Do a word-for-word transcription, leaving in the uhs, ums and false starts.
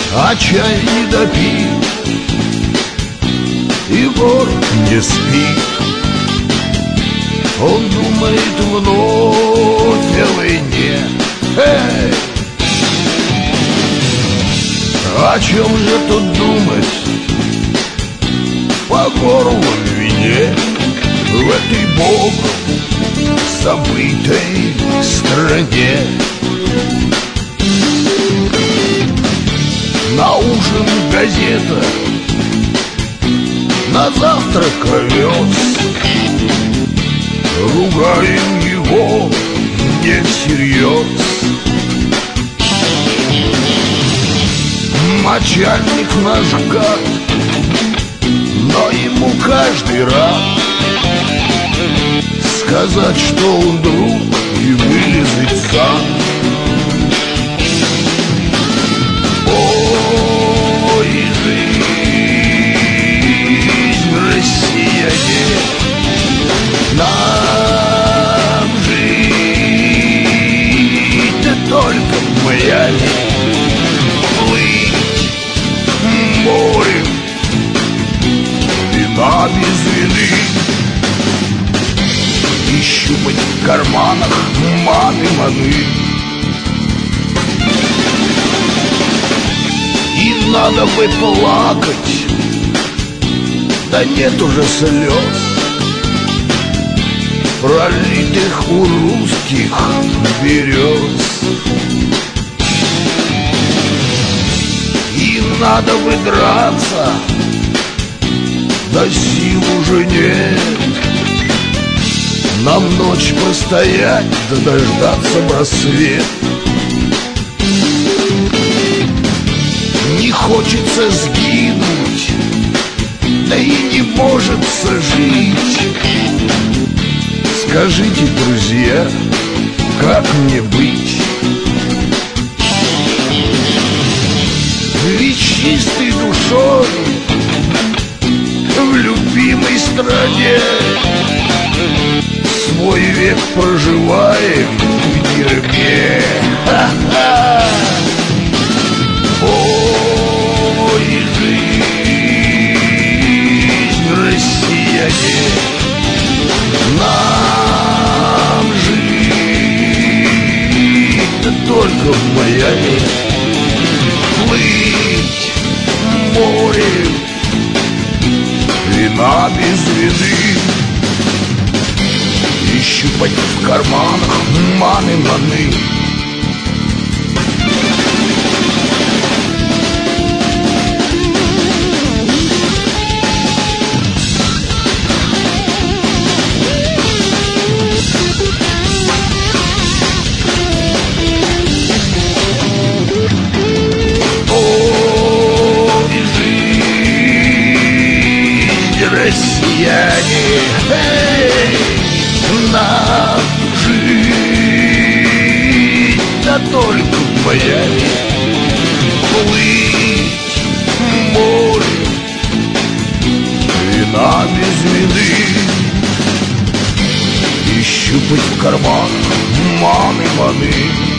а чай не допил, и город не спит. Он думает вновь о войне. Эй! О чем же тут думать? По горлу в вине, в этой богом забытой стране. На ужин газета, на завтрак овес. Ругаем его не всерьез. Начальник наш гад, но ему каждый рад сказать, что он друг, и вылезать сам. Ой, жизнь, россияне, нам жить-то только в Майами, плыть морем, вина без вины, и щупать в карманах маны-маны. И надо бы плакать, да нет уже слез, пролитых у русских берез. И надо бы драться, да сил уже нет. Нам ночь постоять, да дождаться рассвет. Не хочется сгинуть, да и не может жить. Скажите, друзья, как мне быть? Ведь чистой душой в любимой стране свой век проживаем в тюрьме. Ха-ха! Ой, жизнь, россияне, нам жить-то только в Майами, плыть морем, вина без вины, и щупать в карманах маны-маны. Россияне, эй, нам жить, да только в Майами, плыть море, вина без вины, и щупать в карманах маны-маны.